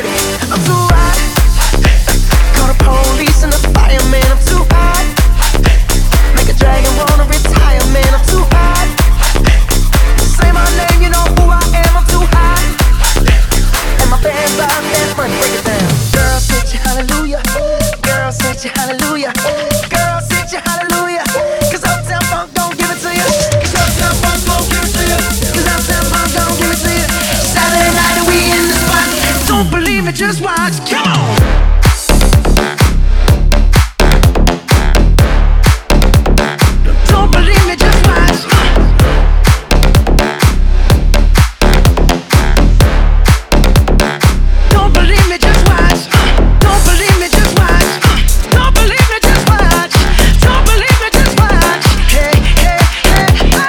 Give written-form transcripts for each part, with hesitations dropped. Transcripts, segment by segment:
I'm too hot. Call the police and the fireman. I'm too hot. Make a dragon wanna retire, man. I'm too hot. Say my name, you know who I am. I'm too hot. And my fans love that money. Break it down. Girl, sit your hallelujah. Girl, sit your hallelujah. Girl, sit your hallelujah. 'Cause Uptown Funk don't give it to you. 'Cause Uptown Funk don't give it to you. 'Cause Uptown Funk don't give it to you. Saturday night and we in the spot. Don't believe me, just watch. Come on. Don't believe me, just watch. Don't believe me, just watch. Don't believe me, just watch. Don't believe me, just watch. Don't believe me, just watch. Hey, hey, hey, oh.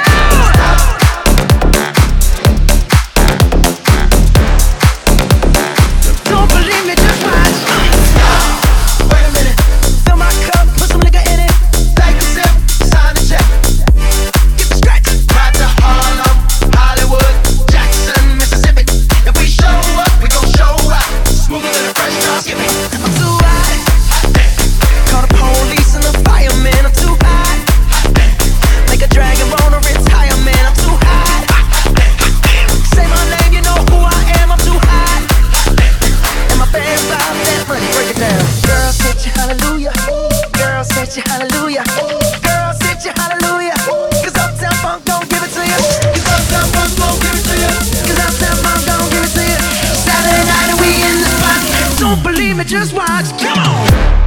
Don't believe me, just watch. Wait a minute. Fill my cup, put some nigga in it. Take a sip, sign the check. Get the stretch. Right to Harlem, Hollywood, Jackson, Mississippi. If we show up, we gon' show out. Smoother than a fresh drop. I'm too hot. Call the police and the fireman. I'm too hot. Make a dragon wanna retire, man. I'm too hot. Say my name, you know who I am. I'm too hot. And my fans love that money. Break it down. Girl, sit your hallelujah. Girl, sit your hallelujah. Girl, sit your hallelujah. 'Cause Uptown Funk don't give it to you. 'Cause Uptown Funk don't give it to you. 'Cause Uptown Funk don't give it to you. Saturday night and we in the spot. Don't believe me, just watch. Come on.